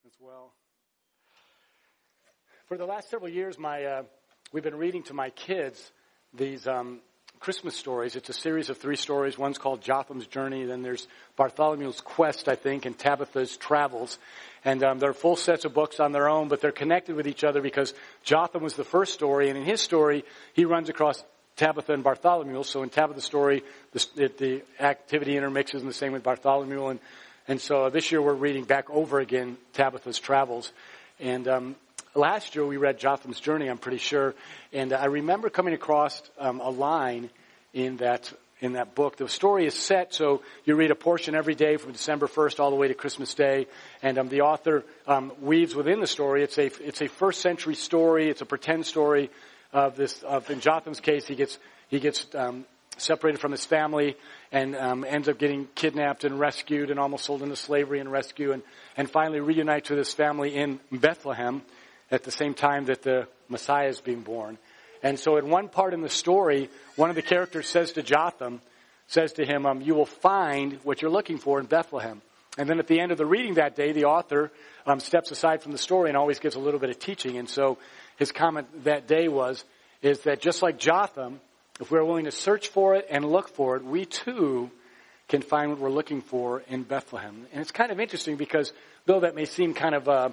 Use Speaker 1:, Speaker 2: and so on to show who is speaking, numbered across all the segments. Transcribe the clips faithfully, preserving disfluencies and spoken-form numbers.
Speaker 1: as well. For the last several years, my uh, we've been reading to my kids these um, Christmas stories. It's a series of three stories. One's called Jotham's Journey. Then there's Bartholomew's Quest, I think, and Tabitha's Travels. And um, they're full sets of books on their own, but they're connected with each other because Jotham was the first story, and in his story, he runs across Tabitha and Bartholomew. So in Tabitha's story, the, the activity intermixes in the same with Bartholomew. And, and so this year we're reading back over again Tabitha's Travels. And um, last year we read Jotham's Journey, I'm pretty sure. And I remember coming across um, a line in that in that book. The story is set, so you read a portion every day from December first all the way to Christmas Day. And um, the author um, weaves within the story. It's a it's a first century story. It's a pretend story of this. Of, in Jotham's case, he gets he gets um, separated from his family and um, ends up getting kidnapped and rescued and almost sold into slavery and rescue, and and finally reunites with his family in Bethlehem at the same time that the Messiah is being born. And so at one part in the story, one of the characters says to Jotham, says to him, um, you will find what you're looking for in Bethlehem. And then at the end of the reading that day, the author um, steps aside from the story and always gives a little bit of teaching. And so his comment that day was, is that just like Jotham, if we're willing to search for it and look for it, we too can find what we're looking for in Bethlehem. And it's kind of interesting because though that may seem kind of, uh,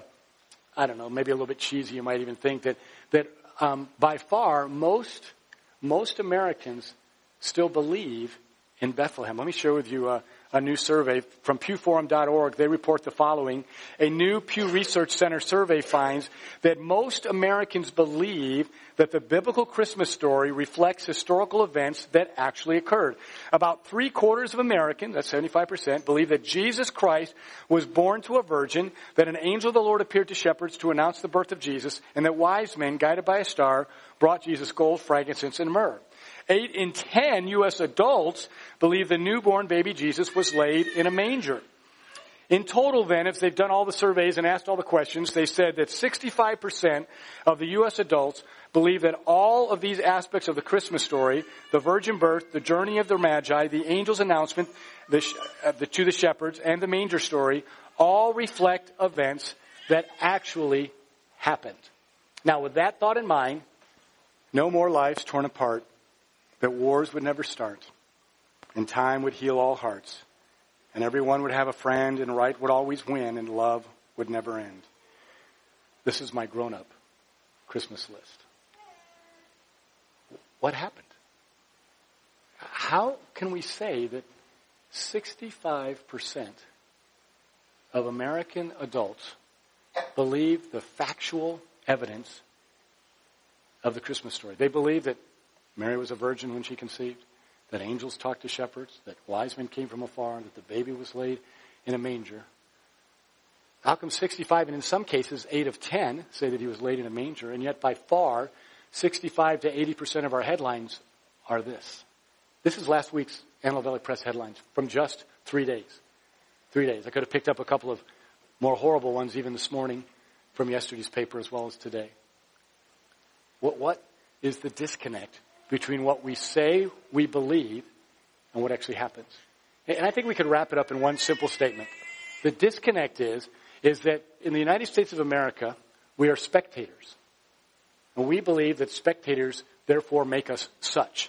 Speaker 1: I don't know, maybe a little bit cheesy, you might even think that, that Um, by far, most most Americans still believe in Bethlehem. Let me share with you a, a new survey from Pew Forum dot org. They report the following. A new Pew Research Center survey finds that most Americans believe that the biblical Christmas story reflects historical events that actually occurred. About three quarters of Americans, that's seventy-five percent, believe that Jesus Christ was born to a virgin, that an angel of the Lord appeared to shepherds to announce the birth of Jesus, and that wise men, guided by a star, brought Jesus gold, frankincense, and myrrh. Eight in ten U S adults believe the newborn baby Jesus was laid in a manger. In total, then, if they've done all the surveys and asked all the questions, they said that sixty-five percent of the U S adults believe that all of these aspects of the Christmas story, the virgin birth, the journey of the Magi, the angel's announcement the, uh, the, to the shepherds, and the manger story, all reflect events that actually happened. Now, with that thought in mind, no more lives torn apart, that wars would never start, and time would heal all hearts, and everyone would have a friend, and right would always win, and love would never end. This is my grown-up Christmas list. What happened? How can we say that sixty-five percent of American adults believe the factual evidence of the Christmas story? They believe that Mary was a virgin when she conceived, that angels talked to shepherds, that wise men came from afar, that the baby was laid in a manger. How come sixty-five, and in some cases eight of ten, say that he was laid in a manger, and yet by far sixty-five to eighty percent of our headlines are this. This is last week's Antelope Valley Press headlines from just three days. Three days. I could have picked up a couple of more horrible ones even this morning from yesterday's paper as well as today. What, what is the disconnect between what we say we believe and what actually happens? And I think we could wrap it up in one simple statement. The disconnect is, is that in the United States of America, we are spectators. And we believe that spectators, therefore, make us such.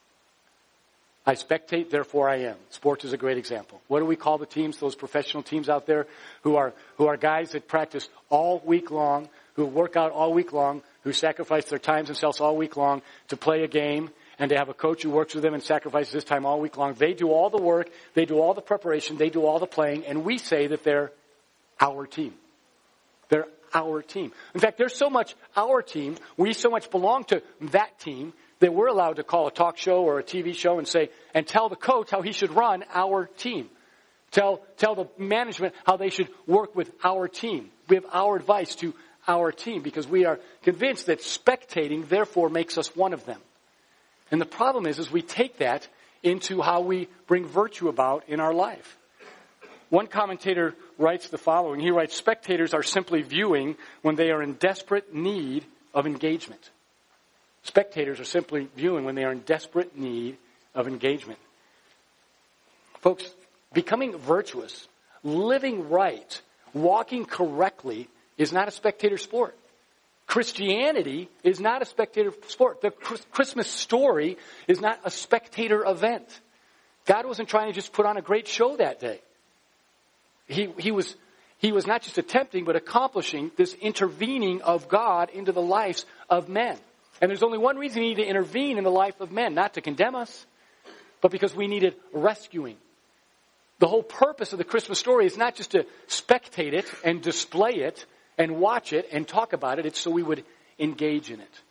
Speaker 1: I spectate, therefore I am. Sports is a great example. What do we call the teams, those professional teams out there who are who are guys that practice all week long, who work out all week long, who sacrifice their times themselves all week long to play a game and to have a coach who works with them and sacrifices his time all week long? They do all the work, they do all the preparation, they do all the playing, and we say that they're our team. They're our team. In fact, they're so much our team, we so much belong to that team, that we're allowed to call a talk show or a T V show and say, and tell the coach how he should run our team. Tell, tell the management how they should work with our team. Give our advice to our team because we are convinced that spectating therefore makes us one of them. And the problem is, is we take that into how we bring virtue about in our life. One commentator writes the following. He writes, spectators are simply viewing when they are in desperate need of engagement. Spectators are simply viewing when they are in desperate need of engagement. Folks, becoming virtuous, living right, Walking correctly is not a spectator sport. Christianity is not a spectator sport. The Christmas story is not a spectator event. God wasn't trying to just put on a great show that day. He, he was, he was not just attempting, but accomplishing this intervening of God into the lives of men. And there's only one reason he needed to intervene in the life of men, not to condemn us, but because we needed rescuing. The whole purpose of the Christmas story is not just to spectate it and display it and watch it and talk about it. It's so we would engage in it.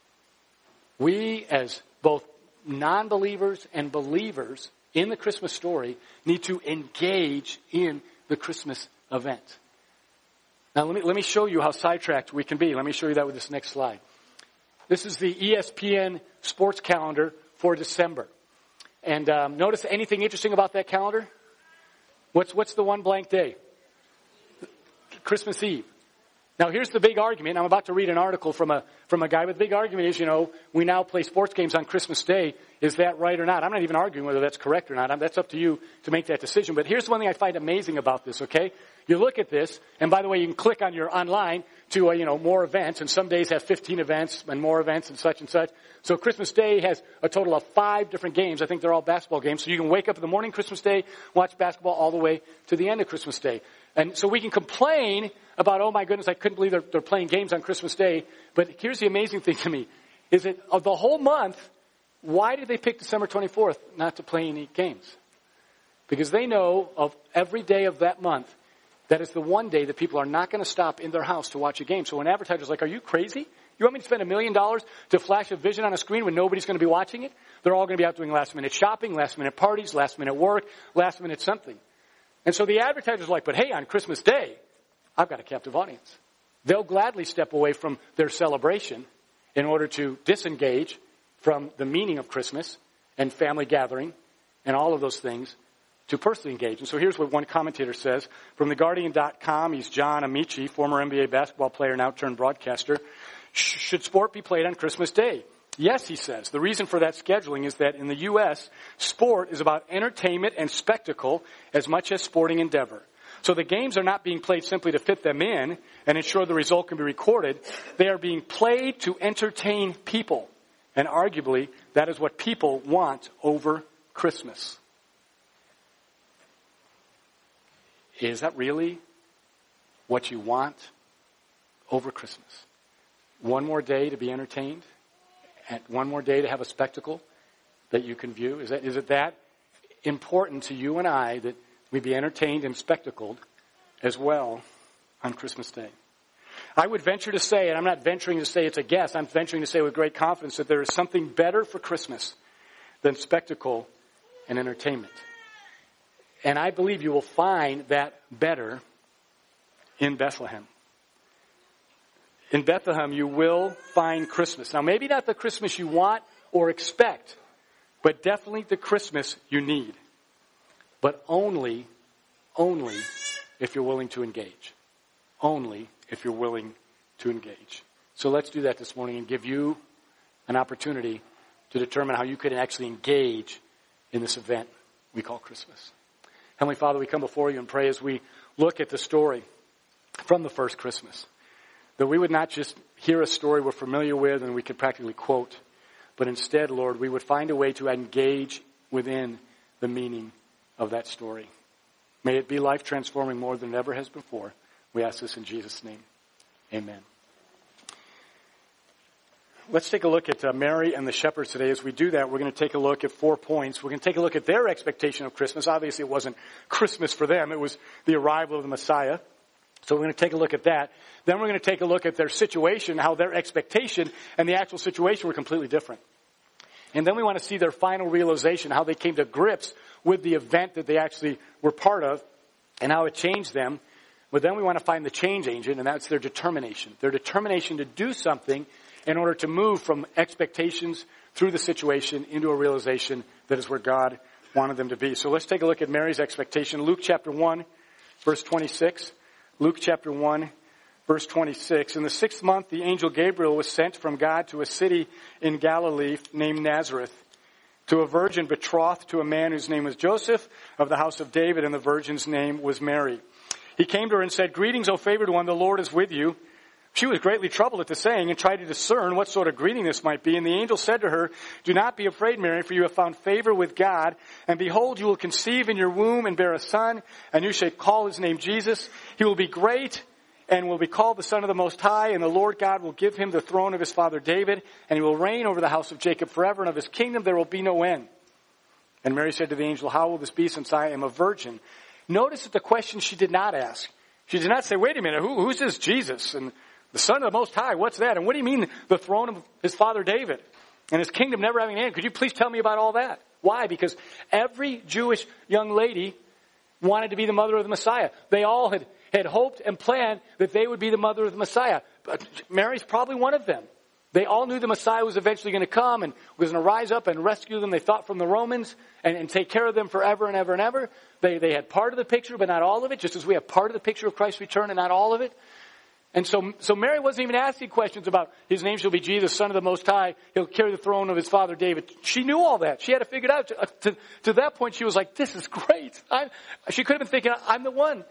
Speaker 1: We, as both non-believers and believers in the Christmas story, need to engage in the Christmas event. Now, let me, let me show you how sidetracked we can be. Let me show you that with this next slide. This is the E S P N sports calendar for December. And um, notice anything interesting about that calendar? What's, what's the one blank day? Christmas Eve. Now, here's the big argument. I'm about to read an article from a from a guy, but the big argument is, you know, we now play sports games on Christmas Day. Is that right or not? I'm not even arguing whether that's correct or not. I'm, that's up to you to make that decision. But here's one thing I find amazing about this, okay? You look at this, and by the way, you can click on your online to, uh, you know, more events, and some days have fifteen events and more events and such and such. So Christmas Day has a total of five different games. I think they're all basketball games. So you can wake up in the morning Christmas Day, watch basketball all the way to the end of Christmas Day. And so we can complain about, oh my goodness, I couldn't believe they're, they're playing games on Christmas Day. But here's the amazing thing to me, is that of the whole month, why did they pick December twenty-fourth not to play any games? Because they know of every day of that month, that is the one day that people are not going to stop in their house to watch a game. So when advertisers are like, are you crazy? You want me to spend a million dollars to flash a vision on a screen when nobody's going to be watching it? They're all going to be out doing last minute shopping, last minute parties, last minute work, last minute something. And so the advertisers are like, but hey, on Christmas Day, I've got a captive audience. They'll gladly step away from their celebration in order to disengage from the meaning of Christmas and family gathering and all of those things to personally engage. And so here's what one commentator says. From The Guardian dot com, he's John Amici, former N B A basketball player, now turned broadcaster. Should sport be played on Christmas Day? Yes, he says. The reason for that scheduling is that in the U S, sport is about entertainment and spectacle as much as sporting endeavor. So the games are not being played simply to fit them in and ensure the result can be recorded. They are being played to entertain people. And arguably, that is what people want over Christmas. Is that really what you want over Christmas? One more day to be entertained? And one more day to have a spectacle that you can view? Is that, is it that important to you and I that we be entertained and spectacled as well on Christmas Day? I would venture to say, and I'm not venturing to say it's a guess, I'm venturing to say with great confidence that there is something better for Christmas than spectacle and entertainment. And I believe you will find that better in Bethlehem. In Bethlehem, you will find Christmas. Now, maybe not the Christmas you want or expect, but definitely the Christmas you need. But only, only if you're willing to engage. Only if you're willing to engage. So let's do that this morning and give you an opportunity to determine how you can actually engage in this event we call Christmas. Heavenly Father, we come before you and pray as we look at the story from the first Christmas, that we would not just hear a story we're familiar with and we could practically quote, but instead, Lord, we would find a way to engage within the meaning of that story. May it be life-transforming more than it ever has before. We ask this in Jesus' name. Amen. Let's take a look at uh, Mary and the shepherds today. As we do that, we're going to take a look at four points. We're going to take a look at their expectation of Christmas. Obviously, it wasn't Christmas for them. It was the arrival of the Messiah. So we're going to take a look at that. Then we're going to take a look at their situation, how their expectation and the actual situation were completely different. And then we want to see their final realization, how they came to grips with the event that they actually were part of and how it changed them. But then we want to find the change agent, and that's their determination. Their determination to do something in order to move from expectations through the situation into a realization that is where God wanted them to be. So let's take a look at Mary's expectation. Luke chapter one, verse twenty-six. Luke chapter one, verse twenty-six. In the sixth month, the angel Gabriel was sent from God to a city in Galilee named Nazareth, to a virgin betrothed to a man whose name was Joseph, of the house of David, and the virgin's name was Mary. He came to her and said, "Greetings, O favored one, the Lord is with you." She was greatly troubled at the saying and tried to discern what sort of greeting this might be. And the angel said to her, "Do not be afraid, Mary, for you have found favor with God. And behold, you will conceive in your womb and bear a son, and you shall call his name Jesus. He will be great and will be called the Son of the Most High. And the Lord God will give him the throne of his father David, and he will reign over the house of Jacob forever, and of his kingdom there will be no end." And Mary said to the angel, "How will this be, since I am a virgin?" Notice that the question she did not ask. She did not say, "Wait a minute, who, who's this Jesus? And the Son of the Most High, what's that? And what do you mean the throne of his father David and his kingdom never having an end? Could you please tell me about all that?" Why? Because every Jewish young lady wanted to be the mother of the Messiah. They all had, had hoped and planned that they would be the mother of the Messiah. But Mary's probably one of them. They all knew the Messiah was eventually going to come and was going to rise up and rescue them, they thought, from the Romans and, and take care of them forever and ever and ever. They, they had part of the picture, but not all of it, just as we have part of the picture of Christ's return and not all of it. And so, so Mary wasn't even asking questions about his name shall be Jesus, Son of the Most High. He'll carry the throne of his father David. She knew all that. She had it figured out. To, to, to that point, she was like, "This is great." I, she could have been thinking, "I'm the one."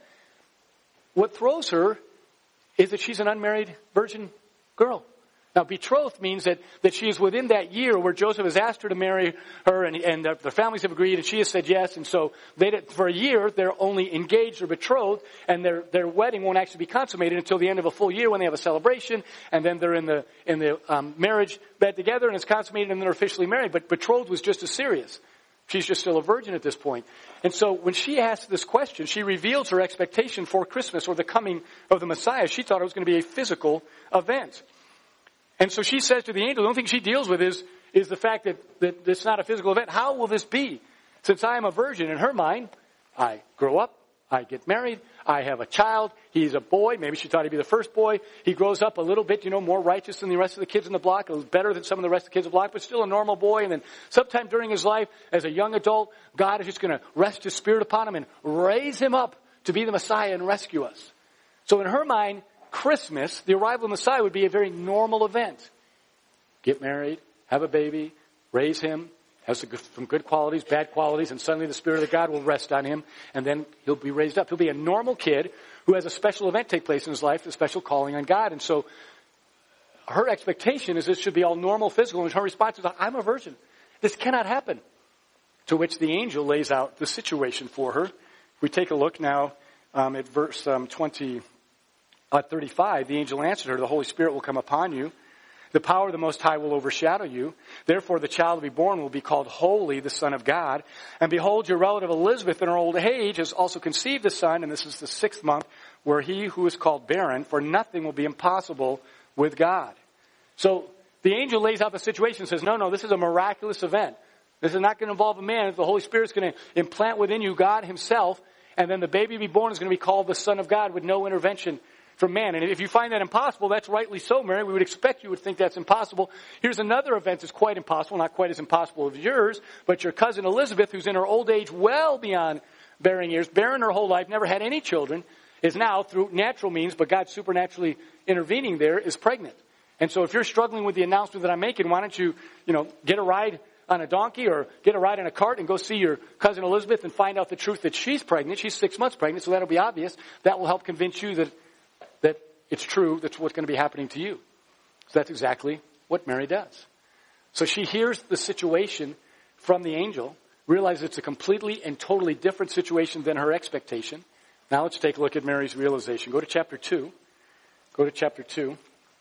Speaker 1: What throws her is that she's an unmarried virgin girl. Now, betrothed means that, that she is within that year where Joseph has asked her to marry her, and, and the, the families have agreed, and she has said yes. And so they, for a year, they're only engaged or betrothed, and their, their wedding won't actually be consummated until the end of a full year when they have a celebration, and then they're in the, in the um, marriage bed together, and it's consummated, and they're officially married. But betrothed was just as serious. She's just still a virgin at this point. And so when she asked this question, she reveals her expectation for Christmas or the coming of the Messiah. She thought it was going to be a physical event. And so she says to the angel, the only thing she deals with is, is the fact that, that it's not a physical event. How will this be? Since I am a virgin, in her mind, I grow up, I get married, I have a child, he's a boy, maybe she thought he'd be the first boy. He grows up a little bit, you know, more righteous than the rest of the kids in the block, a little better than some of the rest of the kids in the block, but still a normal boy. And then sometime during his life, as a young adult, God is just going to rest his spirit upon him and raise him up to be the Messiah and rescue us. So in her mind, Christmas, the arrival of the Messiah, would be a very normal event. Get married, have a baby, raise him, has some good qualities, bad qualities, and suddenly the Spirit of God will rest on him, and then he'll be raised up. He'll be a normal kid who has a special event take place in his life, a special calling on God. And so her expectation is this should be all normal, physical, and her response is, "I'm a virgin. This cannot happen." To which the angel lays out the situation for her. We take a look now um, at verse um, twenty. At thirty-five, the angel answered her, "The Holy Spirit will come upon you. The power of the Most High will overshadow you. Therefore, the child to be born will be called Holy, the Son of God. And behold, your relative Elizabeth in her old age has also conceived a son, and this is the sixth month, where he who is called barren, for nothing will be impossible with God." So the angel lays out the situation and says, no, no, this is a miraculous event. This is not going to involve a man. The Holy Spirit is going to implant within you God himself, and then the baby to be born is going to be called the Son of God with no intervention from man. And if you find that impossible, that's rightly so, Mary. We would expect you would think that's impossible. Here's another event that's quite impossible, not quite as impossible as yours, but your cousin Elizabeth, who's in her old age well beyond bearing years, barren her whole life, never had any children, is now, through natural means, but God supernaturally intervening there, is pregnant. And so if you're struggling with the announcement that I'm making, why don't you, you know, get a ride on a donkey or get a ride in a cart and go see your cousin Elizabeth and find out the truth that she's pregnant. She's six months pregnant, so that'll be obvious. That will help convince you that that it's true, that's what's going to be happening to you. So that's exactly what Mary does. So she hears the situation from the angel, realizes it's a completely and totally different situation than her expectation. Now let's take a look at Mary's realization. Go to chapter two. Go to chapter two,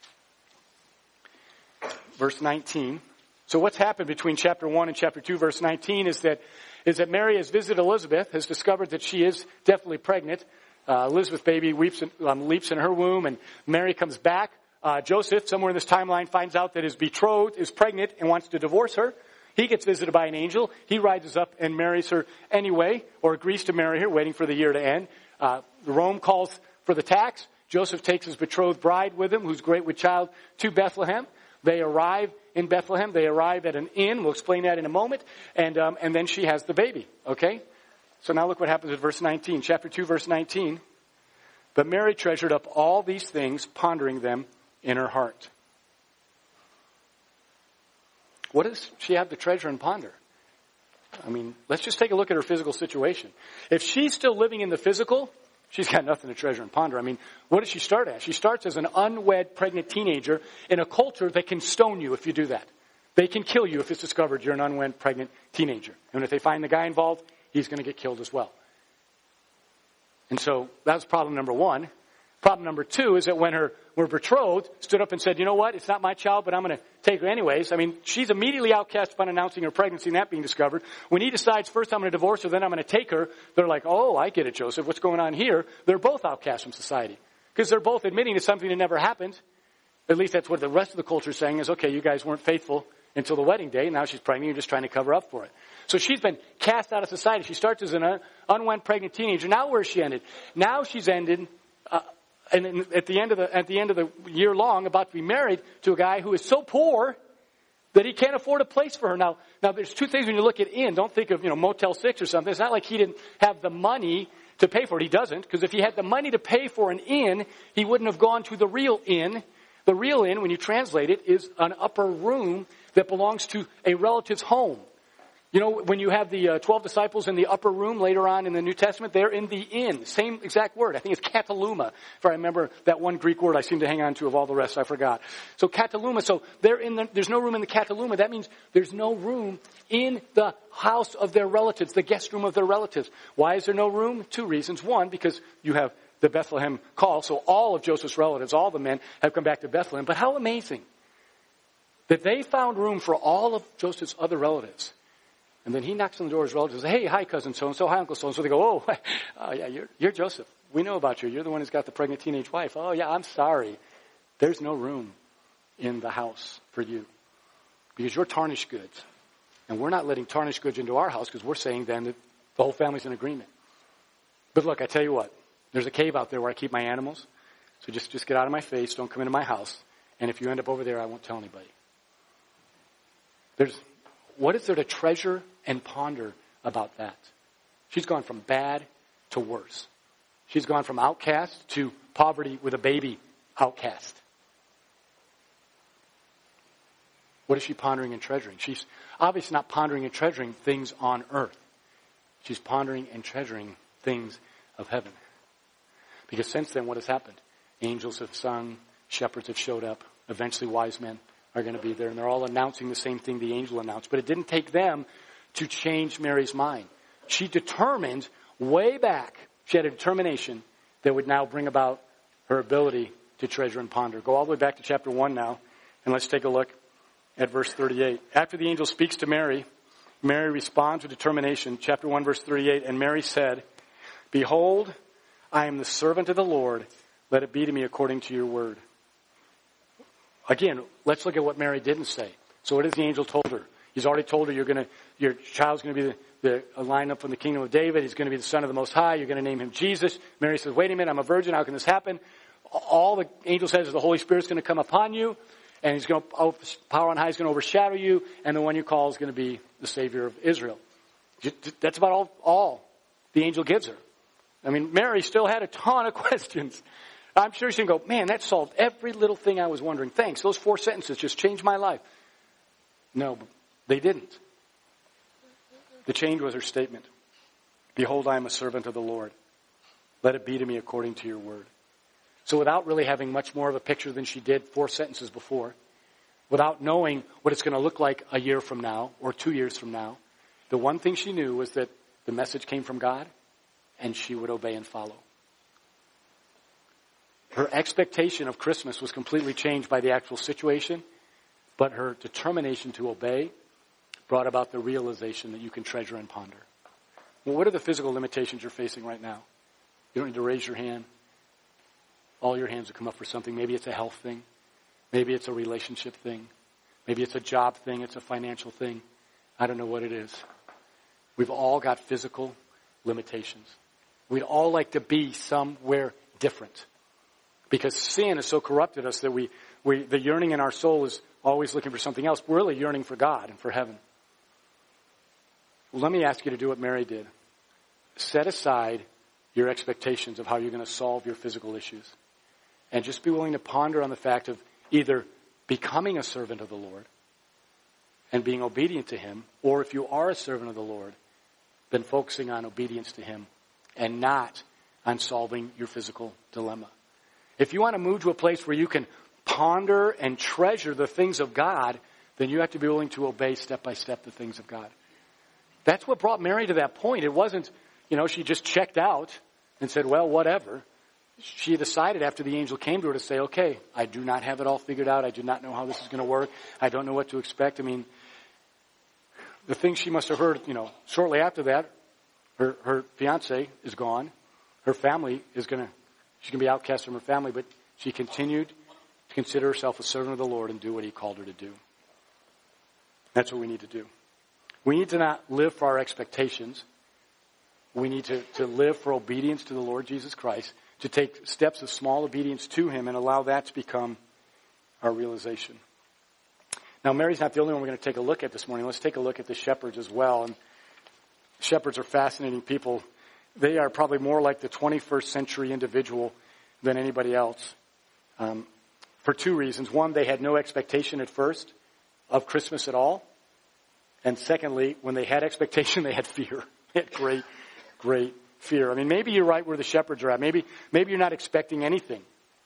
Speaker 1: verse nineteen. So what's happened between chapter one and chapter two, verse nineteen, is that is that Mary has visited Elizabeth, has discovered that she is definitely pregnant. Uh, Elizabeth's baby weeps in, um, leaps in her womb, and Mary comes back. Uh, Joseph, somewhere in this timeline, finds out that his betrothed is pregnant and wants to divorce her. He gets visited by an angel. He rises up and marries her anyway, or agrees to marry her, waiting for the year to end. Uh, Rome calls for the tax. Joseph takes his betrothed bride with him, who's great with child, to Bethlehem. They arrive in Bethlehem. They arrive at an inn. We'll explain that in a moment. And um, and then she has the baby, okay? So now look what happens at verse nineteen. Chapter two, verse nineteen. But Mary treasured up all these things, pondering them in her heart. What does she have to treasure and ponder? I mean, let's just take a look at her physical situation. If she's still living in the physical, She's got nothing to treasure and ponder. I mean, what does she start as? She starts as an unwed, pregnant teenager in a culture that can stone you if you do that. They can kill you if it's discovered you're an unwed, pregnant teenager. And if they find the guy involved, he's going to get killed as well. And so that was problem number one. Problem number two is that when her, her betrothed stood up and said, you know what, it's not my child, but I'm going to take her anyways. I mean, she's immediately outcast upon announcing her pregnancy and that being discovered. When he decides, first I'm going to divorce her, then I'm going to take her, they're like, oh, I get it, Joseph. What's going on here? They're both outcast from society. Because they're both admitting to something that never happened. At least that's what the rest of the culture is saying is, okay, you guys weren't faithful until the wedding day. Now she's pregnant. You're just trying to cover up for it. So she's been cast out of society. She starts as an un- unwed pregnant teenager. Now where's she ended? Now she's ended... Uh, And at the end of the at the end of the year long, about to be married to a guy who is so poor that he can't afford a place for her. Now, now there's two things when you look at inn. Don't think of, you know, Motel six or something. It's not like he didn't have the money to pay for it. He doesn't, because if he had the money to pay for an inn, he wouldn't have gone to the real inn. The real inn, when you translate it, is an upper room that belongs to a relative's home. You know, when you have the uh, twelve disciples in the upper room later on in the New Testament, they're in the inn. Same exact word. I think it's kataluma. If I remember that one Greek word I seem to hang on to of all the rest, I forgot. So kataluma. So they're in the, there's no room in the kataluma. That means there's no room in the house of their relatives, the guest room of their relatives. Why is there no room? Two reasons. One, because you have the Bethlehem call. So all of Joseph's relatives, all the men, have come back to Bethlehem. But how amazing that they found room for all of Joseph's other relatives. And then he knocks on the door of his relatives and says, hey, hi, cousin so-and-so, hi, uncle so-and-so. They go, oh, oh yeah, you're, you're Joseph. We know about you. You're the one who's got the pregnant teenage wife. Oh, yeah, I'm sorry. There's no room in the house for you because you're tarnished goods. And we're not letting tarnished goods into our house because we're saying then that the whole family's in agreement. But look, I tell you what, there's a cave out there where I keep my animals. So just, just get out of my face. Don't come into my house. And if you end up over there, I won't tell anybody. There's... What is there to treasure and ponder about that? She's gone from bad to worse. She's gone from outcast to poverty with a baby outcast. What is she pondering and treasuring? She's obviously not pondering and treasuring things on earth. She's pondering and treasuring things of heaven. Because since then, what has happened? Angels have sung, shepherds have showed up, eventually wise men are going to be there, and they're all announcing the same thing the angel announced. But it didn't take them to change Mary's mind. She determined way back, she had a determination that would now bring about her ability to treasure and ponder. Go all the way back to chapter one now, and let's take a look at verse thirty-eight. After the angel speaks to Mary, Mary responds with determination. Chapter one, verse thirty-eight, and Mary said, behold, I am the servant of the Lord. Let it be to me according to your word. Again, let's look at what Mary didn't say. So what has the angel told her? He's already told her you're going to, your child's going to be the, the line up from the kingdom of David. He's going to be the son of the Most High. You're going to name him Jesus. Mary says, wait a minute, I'm a virgin. How can this happen? All the angel says is the Holy Spirit's going to come upon you, and he's going to, power on high is going to overshadow you, and the one you call is going to be the Savior of Israel. That's about all, all the angel gives her. I mean, Mary still had a ton of questions. I'm sure she's going to go, man, that solved every little thing I was wondering. Thanks. Those four sentences just changed my life. No, they didn't. The change was her statement. Behold, I am a servant of the Lord. Let it be to me according to your word. So without really having much more of a picture than she did four sentences before, without knowing what it's going to look like a year from now or two years from now, the one thing she knew was that the message came from God and she would obey and follow. Her expectation of Christmas was completely changed by the actual situation, but her determination to obey brought about the realization that you can treasure and ponder. Well, what are the physical limitations you're facing right now? You don't need to raise your hand. All your hands will come up for something. Maybe it's a health thing. Maybe it's a relationship thing. Maybe it's a job thing. It's a financial thing. I don't know what it is. We've all got physical limitations. We'd all like to be somewhere different. Because sin has so corrupted us that we, we, the yearning in our soul is always looking for something else. We're really yearning for God and for heaven. Well, let me ask you to do what Mary did. Set aside your expectations of how you're going to solve your physical issues. And just be willing to ponder on the fact of either becoming a servant of the Lord and being obedient to him, or if you are a servant of the Lord, then focusing on obedience to him and not on solving your physical dilemma. If you want to move to a place where you can ponder and treasure the things of God, then you have to be willing to obey step by step the things of God. That's what brought Mary to that point. It wasn't, you know, she just checked out and said, well, whatever. She decided after the angel came to her to say, okay, I do not have it all figured out. I do not know how this is going to work. I don't know what to expect. I mean, the thing she must have heard, you know, shortly after that, her, her fiance is gone. Her family is going to, she's going to be outcast from her family, but she continued to consider herself a servant of the Lord and do what he called her to do. That's what we need to do. We need to not live for our expectations. We need to, to live for obedience to the Lord Jesus Christ, to take steps of small obedience to him and allow that to become our realization. Now, Mary's not the only one we're going to take a look at this morning. Let's take a look at the shepherds as well. And shepherds are fascinating people. They are probably more like the twenty-first century individual than anybody else. Um, for two reasons. One, they had no expectation at first of Christmas at all. And secondly, when they had expectation, they had fear. They had great, great fear. I mean, maybe you're right where the shepherds are at. Maybe, maybe you're not expecting anything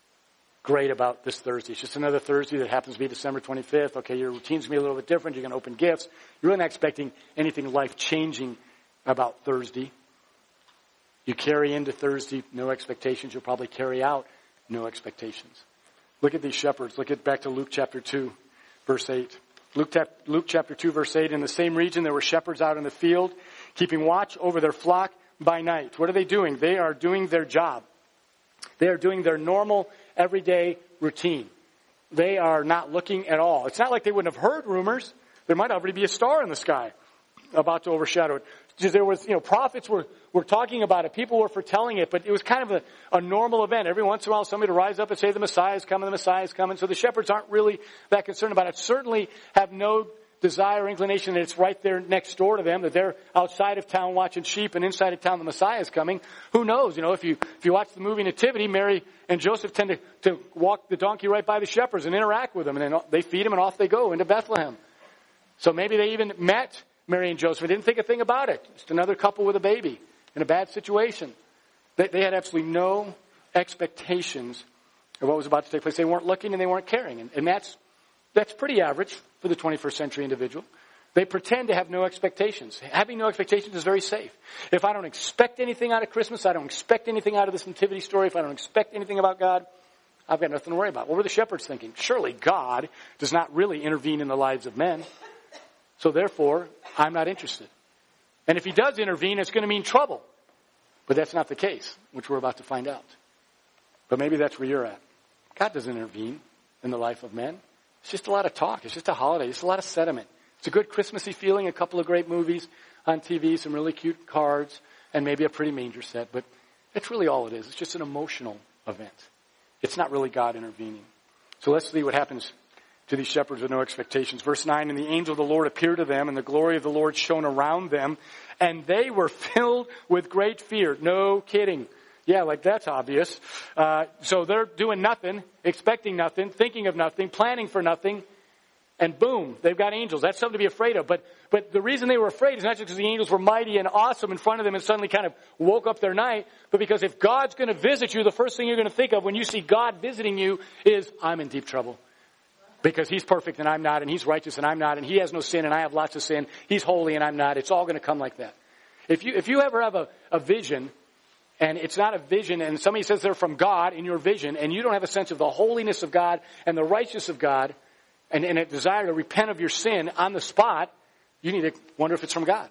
Speaker 1: great about this Thursday. It's just another Thursday that happens to be December twenty-fifth. Okay, your routine's going to be a little bit different. You're going to open gifts. You're really not expecting anything life-changing about Thursday. You carry into Thursday no expectations. You'll probably carry out no expectations. Look at these shepherds. Look at back to Luke chapter two, verse eight. Luke, Luke chapter two, verse eight. In the same region, there were shepherds out in the field, keeping watch over their flock by night. What are they doing? They are doing their job. They are doing their normal, everyday routine. They are not looking at all. It's not like they wouldn't have heard rumors. There might already be a star in the sky about to overshadow it. There was, you know, prophets were, were talking about it. People were foretelling it, but it was kind of a, a normal event. Every once in a while, somebody would rise up and say, the Messiah is coming, the Messiah is coming. So the shepherds aren't really that concerned about it. Certainly have no desire or inclination that it's right there next door to them, that they're outside of town watching sheep and inside of town the Messiah is coming. Who knows? You know, if you, if you watch the movie Nativity, Mary and Joseph tend to, to walk the donkey right by the shepherds and interact with them, and then they feed them and off they go into Bethlehem. So maybe they even met Mary and Joseph. They didn't think a thing about it. Just another couple with a baby in a bad situation. They, they had absolutely no expectations of what was about to take place. They weren't looking and they weren't caring. And, and that's, that's pretty average for the twenty-first century individual. They pretend to have no expectations. Having no expectations is very safe. If I don't expect anything out of Christmas, I don't expect anything out of this nativity story, if I don't expect anything about God, I've got nothing to worry about. What were the shepherds thinking? Surely God does not really intervene in the lives of men. So therefore, I'm not interested. And if he does intervene, it's going to mean trouble. But that's not the case, which we're about to find out. But maybe that's where you're at. God doesn't intervene in the life of men. It's just a lot of talk. It's just a holiday. It's a lot of sentiment. It's a good Christmassy feeling, a couple of great movies on T V, some really cute cards, and maybe a pretty manger set. But that's really all it is. It's just an emotional event. It's not really God intervening. So let's see what happens to these shepherds with no expectations. Verse nine, and the angel of the Lord appeared to them, and the glory of the Lord shone around them, and they were filled with great fear. No kidding. Yeah, like that's obvious. Uh, so they're doing nothing, expecting nothing, thinking of nothing, planning for nothing, and boom, they've got angels. That's something to be afraid of. But but the reason they were afraid is not just because the angels were mighty and awesome in front of them and suddenly kind of woke up their night, but because if God's going to visit you, the first thing you're going to think of when you see God visiting you is, I'm in deep trouble. Because he's perfect and I'm not, and he's righteous and I'm not, and he has no sin and I have lots of sin. He's holy and I'm not. It's all going to come like that. If you if you ever have a, a vision, and it's not a vision, and somebody says they're from God in your vision, and you don't have a sense of the holiness of God and the righteousness of God, and, and a desire to repent of your sin on the spot, you need to wonder if it's from God.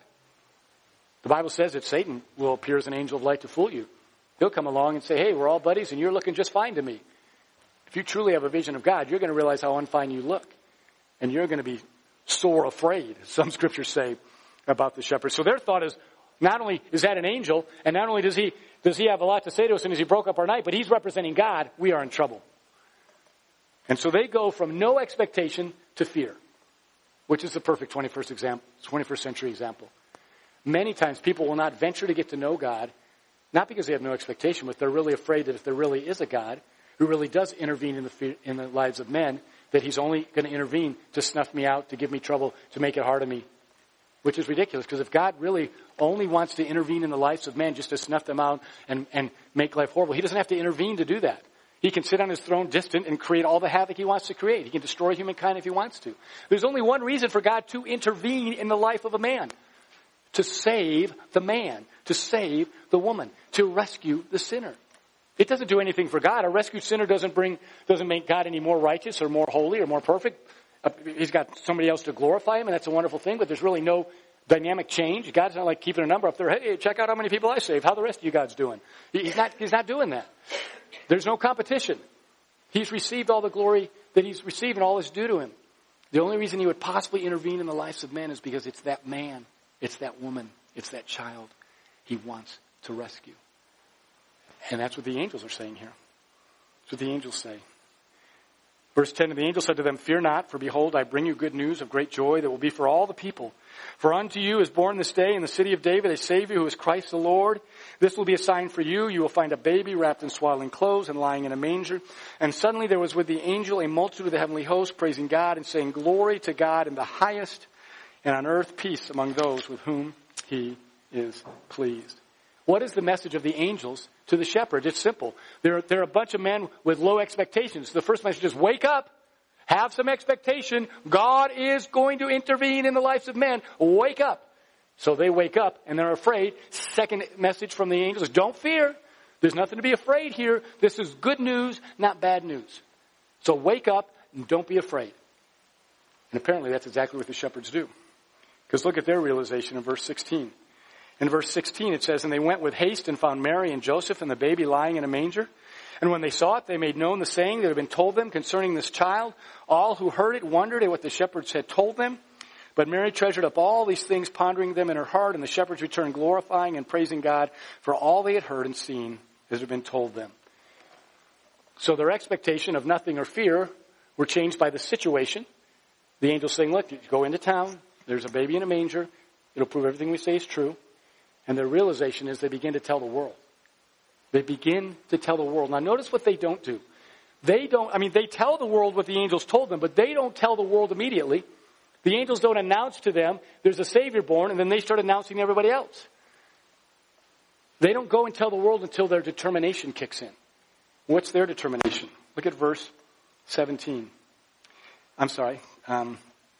Speaker 1: The Bible says that Satan will appear as an angel of light to fool you. He'll come along and say, hey, we're all buddies and you're looking just fine to me. If you truly have a vision of God, you're going to realize how unfine you look. And you're going to be sore afraid, some scriptures say, about the shepherds. So their thought is, not only is that an angel, and not only does he does he have a lot to say to us and as he broke up our night, but he's representing God, we are in trouble. And so they go from no expectation to fear, which is the perfect twenty-first example, twenty-first century example. Many times people will not venture to get to know God, not because they have no expectation, but they're really afraid that if there really is a God who really does intervene in the in the lives of men, that he's only going to intervene to snuff me out, to give me trouble, to make it hard on me which is ridiculous, because if God really only wants to intervene in the lives of men just to snuff them out and, and make life horrible, he doesn't have to intervene to do that. He can sit on his throne distant and create all the havoc he wants to create. He can destroy humankind if he wants to. There's only one reason for God to intervene in the life of a man. To save the man. To save the woman. To rescue the sinner. It doesn't do anything for God. A rescued sinner doesn't bring, doesn't make God any more righteous or more holy or more perfect. Uh, he's got somebody else to glorify him, and that's a wonderful thing, but there's really no dynamic change. God's not like keeping a number up there. Hey, check out how many people I saved. How the rest of you God's doing. He's not, he's not doing that. There's no competition. He's received all the glory that he's received, and all is due to him. The only reason he would possibly intervene in the lives of men is because it's that man, it's that woman, it's that child he wants to rescue. And that's what the angels are saying here. That's what the angels say. Verse ten, and the angel said to them, fear not, for behold, I bring you good news of great joy that will be for all the people. For unto you is born this day in the city of David a Savior who is Christ the Lord. This will be a sign for you. You will find a baby wrapped in swaddling clothes and lying in a manger. And suddenly there was with the angel a multitude of the heavenly host praising God and saying, glory to God in the highest, and on earth peace among those with whom he is pleased. What is the message of the angels to the shepherds? It's simple. They're, they're a bunch of men with low expectations. The first message is wake up. Have some expectation. God is going to intervene in the lives of men. Wake up. So they wake up and they're afraid. Second message from the angels is don't fear. There's nothing to be afraid here. This is good news, not bad news. So wake up and don't be afraid. And apparently that's exactly what the shepherds do. Because look at their realization in verse sixteen. In verse sixteen it says, and they went with haste and found Mary and Joseph and the baby lying in a manger. And when they saw it, they made known the saying that had been told them concerning this child. All who heard it wondered at what the shepherds had told them. But Mary treasured up all these things, pondering them in her heart. And the shepherds returned glorifying and praising God for all they had heard and seen as had been told them. So their expectation of nothing or fear were changed by the situation. The angel saying, look, you go into town. There's a baby in a manger. It'll prove everything we say is true. And their realization is they begin to tell the world. They begin to tell the world. Now notice what they don't do. They don't, I mean, they tell the world what the angels told them, but they don't tell the world immediately. The angels don't announce to them there's a Savior born, and then they start announcing to everybody else. They don't go and tell the world until their determination kicks in. What's their determination? Look at verse seventeen. I'm sorry, um,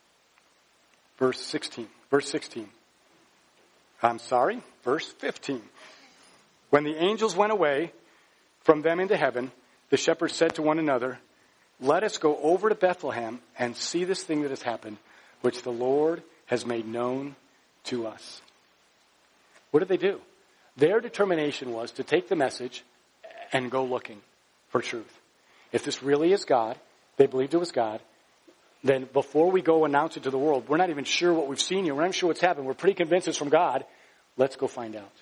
Speaker 1: verse sixteen. Verse sixteen. I'm sorry, verse fifteen. When the angels went away from them into heaven, the shepherds said to one another, let us go over to Bethlehem and see this thing that has happened, which the Lord has made known to us. What did they do? Their determination was to take the message and go looking for truth. If this really is God, they believed it was God, then before we go announce it to the world, we're not even sure what we've seen here. We're not even sure what's happened. We're pretty convinced it's from God. Let's go find out.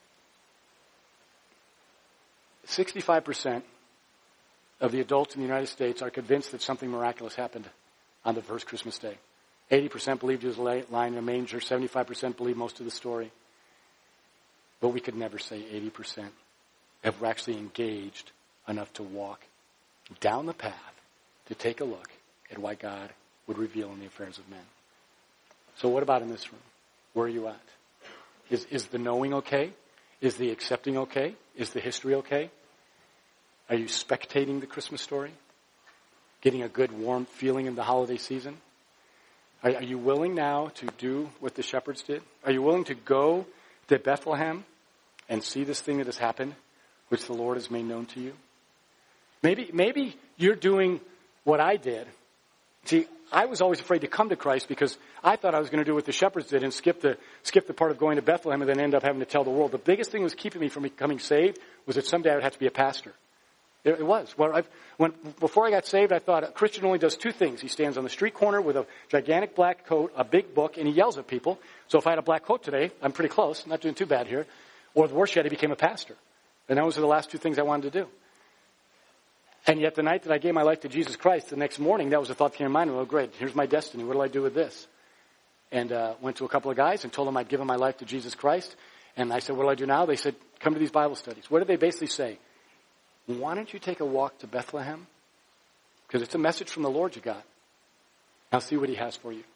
Speaker 1: sixty-five percent of the adults in the United States are convinced that something miraculous happened on the first Christmas day. eighty percent believed he was lying in a manger. seventy-five percent believe most of the story. But we could never say eighty percent have actually engaged enough to walk down the path to take a look at why God would reveal in the affairs of men. So what about in this room? Where are you at? Is, is the knowing okay? Is the accepting okay? Is the history okay? Are you spectating the Christmas story? Getting a good warm feeling in the holiday season? Are, are you willing now to do what the shepherds did? Are you willing to go to Bethlehem and see this thing that has happened, which the Lord has made known to you? Maybe, maybe you're doing what I did. See, I was always afraid to come to Christ because I thought I was going to do what the shepherds did and skip the skip the part of going to Bethlehem and then end up having to tell the world. The biggest thing that was keeping me from becoming saved was that someday I would have to be a pastor. It, it was. Well, I've, when, before I got saved, I thought a Christian only does two things. He stands on the street corner with a gigantic black coat, a big book, and he yells at people. So if I had a black coat today, I'm pretty close. I'm not doing too bad here. Or the worst yet, he became a pastor. And those are the last two things I wanted to do. And yet the night that I gave my life to Jesus Christ, the next morning, that was a thought that came to mind. Well, great, here's my destiny. What do I do with this? And uh, went to a couple of guys and told them I'd given my life to Jesus Christ. And I said, what do I do now? They said, come to these Bible studies. What did they basically say? Why don't you take a walk to Bethlehem? Because it's a message from the Lord you got. Now see what he has for you.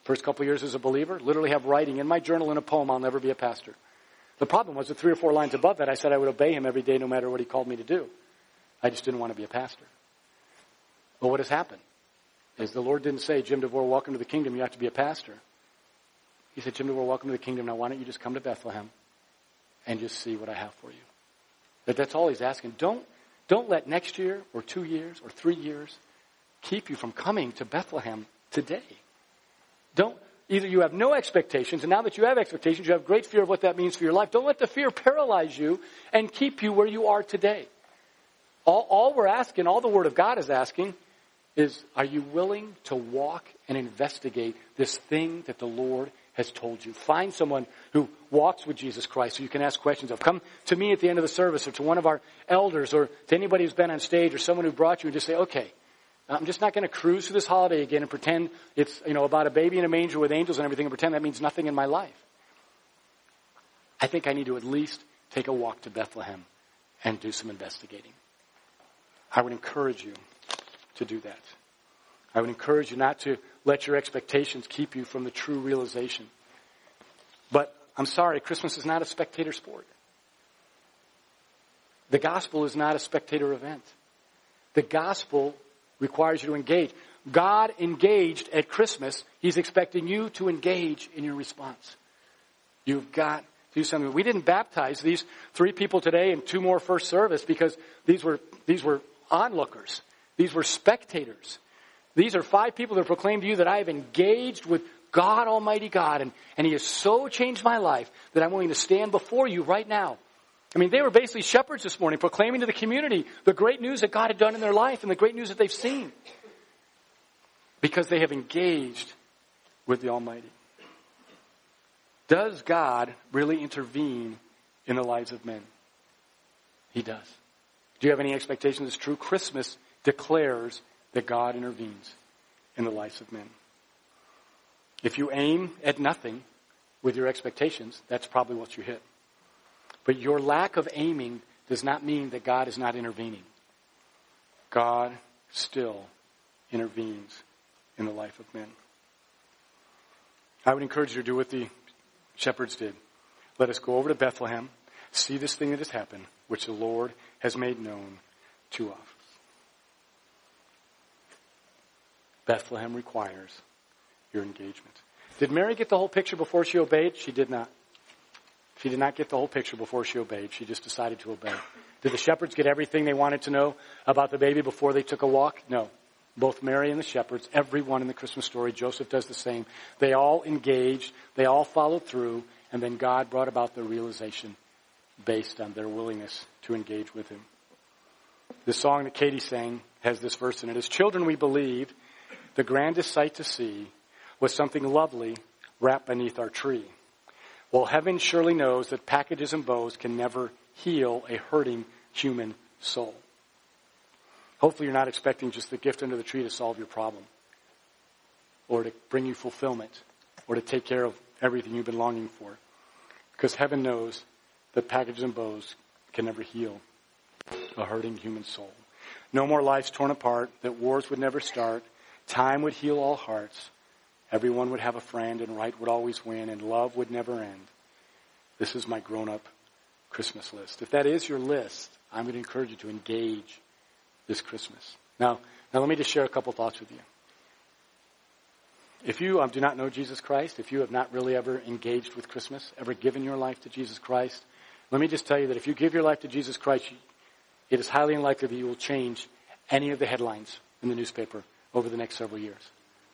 Speaker 1: First couple of years as a believer, literally have writing in my journal in a poem, I'll never be a pastor. The problem was the three or four lines above that, I said I would obey him every day no matter what he called me to do. I just didn't want to be a pastor. Well, what has happened is the Lord didn't say, Jim DeVore, welcome to the kingdom, you have to be a pastor. He said, Jim DeVore, welcome to the kingdom. Now why don't you just come to Bethlehem and just see what I have for you? But that's all he's asking. Don't, don't let next year or two years or three years keep you from coming to Bethlehem today. Don't, either you have no expectations, and now that you have expectations, you have great fear of what that means for your life. Don't let the fear paralyze you and keep you where you are today. All, all we're asking, all the Word of God is asking, is are you willing to walk and investigate this thing that the Lord has told you? Find someone who walks with Jesus Christ who you can ask questions of. Come to me at the end of the service or to one of our elders or to anybody who's been on stage or someone who brought you and just say, okay, I'm just not going to cruise through this holiday again and pretend it's, you know, about a baby in a manger with angels and everything and pretend that means nothing in my life. I think I need to at least take a walk to Bethlehem and do some investigating. I would encourage you to do that. I would encourage you not to let your expectations keep you from the true realization. But I'm sorry, Christmas is not a spectator sport. The gospel is not a spectator event. The gospel requires you to engage. God engaged at Christmas. He's expecting you to engage in your response. You've got to do something. We didn't baptize these three people today and two more first service because these were these were onlookers. These were spectators. These are five people that proclaim to you that I have engaged with God, Almighty God, and, and He has so changed my life that I'm willing to stand before you right now. I mean, they were basically shepherds this morning, proclaiming to the community the great news that God had done in their life and the great news that they've seen. Because they have engaged with the Almighty. Does God really intervene in the lives of men? He does. Do you have any expectations it's true? Christmas declares that God intervenes in the lives of men. If you aim at nothing with your expectations, that's probably what you hit. But your lack of aiming does not mean that God is not intervening. God still intervenes in the life of men. I would encourage you to do what the shepherds did. Let us go over to Bethlehem, see this thing that has happened, which the Lord has made known to us. Bethlehem requires your engagement. Did Mary get the whole picture before she obeyed? She did not. She did not get the whole picture before she obeyed. She just decided to obey. Did the shepherds get everything they wanted to know about the baby before they took a walk? No. Both Mary and the shepherds, everyone in the Christmas story, Joseph does the same. They all engaged, they all followed through, and then God brought about the realization based on their willingness to engage with Him. The song that Katie sang has this verse in it. As children we believed, the grandest sight to see was something lovely wrapped beneath our tree. Well, heaven surely knows that packages and bows can never heal a hurting human soul. Hopefully you're not expecting just the gift under the tree to solve your problem or to bring you fulfillment or to take care of everything you've been longing for. Because heaven knows that packages and bows can never heal a hurting human soul. No more lives torn apart, that wars would never start. Time would heal all hearts. Everyone would have a friend, and right would always win, and love would never end. This is my grown-up Christmas list. If that is your list, I'm going to encourage you to engage this Christmas. Now, now let me just share a couple thoughts with you. If you um, do not know Jesus Christ, if you have not really ever engaged with Christmas, ever given your life to Jesus Christ, let me just tell you that if you give your life to Jesus Christ, it is highly unlikely that you will change any of the headlines in the newspaper over the next several years.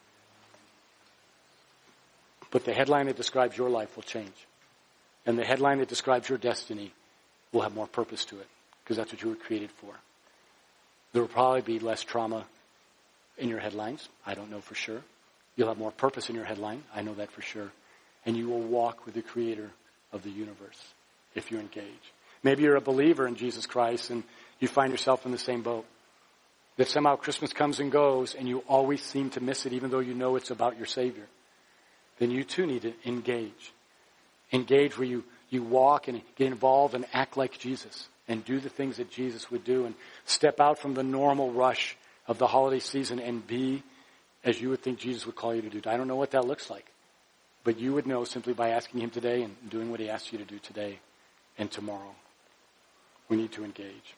Speaker 1: But the headline that describes your life will change. And the headline that describes your destiny will have more purpose to it, because that's what you were created for. There will probably be less trauma in your headlines. I don't know for sure. You'll have more purpose in your headline. I know that for sure. And you will walk with the Creator of the universe if you engage. Maybe you're a believer in Jesus Christ and you find yourself in the same boat. That somehow Christmas comes and goes and you always seem to miss it even though you know it's about your Savior. Then you too need to engage. Engage where you, you walk and get involved and act like Jesus and do the things that Jesus would do and step out from the normal rush of the holiday season and be as you would think Jesus would call you to do. I don't know what that looks like, but you would know simply by asking him today and doing what he asks you to do today and tomorrow. We need to engage.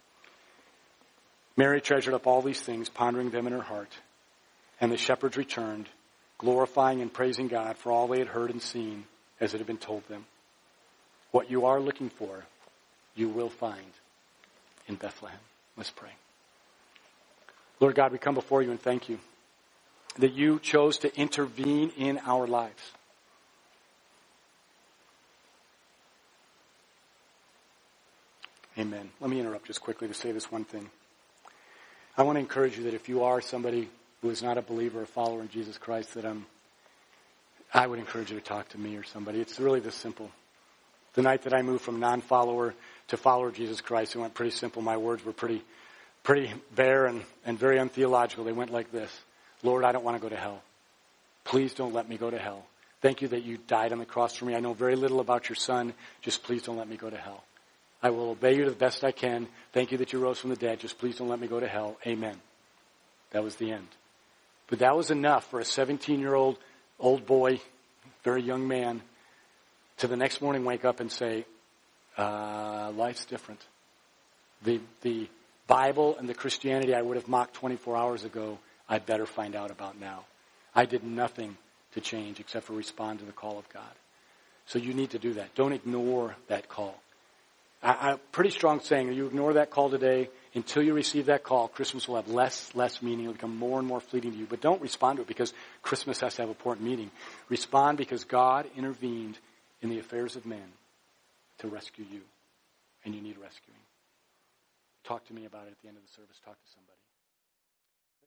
Speaker 1: Mary treasured up all these things, pondering them in her heart. And the shepherds returned, glorifying and praising God for all they had heard and seen as it had been told them. What you are looking for, you will find in Bethlehem. Let's pray. Lord God, we come before you and thank you that you chose to intervene in our lives. Amen. Let me interrupt just quickly to say this one thing. I want to encourage you that if you are somebody who is not a believer or follower in Jesus Christ, that um, I would encourage you to talk to me or somebody. It's really this simple. The night that I moved from non-follower to follower of Jesus Christ, it went pretty simple. My words were pretty pretty bare and, and very untheological. They went like this. Lord, I don't want to go to hell. Please don't let me go to hell. Thank you that you died on the cross for me. I know very little about your son. Just please don't let me go to hell. I will obey you to the best I can. Thank you that you rose from the dead. Just please don't let me go to hell. Amen. That was the end. But that was enough for a seventeen-year-old old boy, very young man, to the next morning wake up and say, uh, life's different. The, the Bible and the Christianity I would have mocked twenty-four hours ago, I better find out about now. I did nothing to change except for respond to the call of God. So you need to do that. Don't ignore that call. I, I'm pretty strong saying, you ignore that call today, until you receive that call, Christmas will have less, less meaning. It will become more and more fleeting to you. But don't respond to it because Christmas has to have important meaning. Respond because God intervened in the affairs of men to rescue you. And you need rescuing. Talk to me about it at the end of the service. Talk to somebody.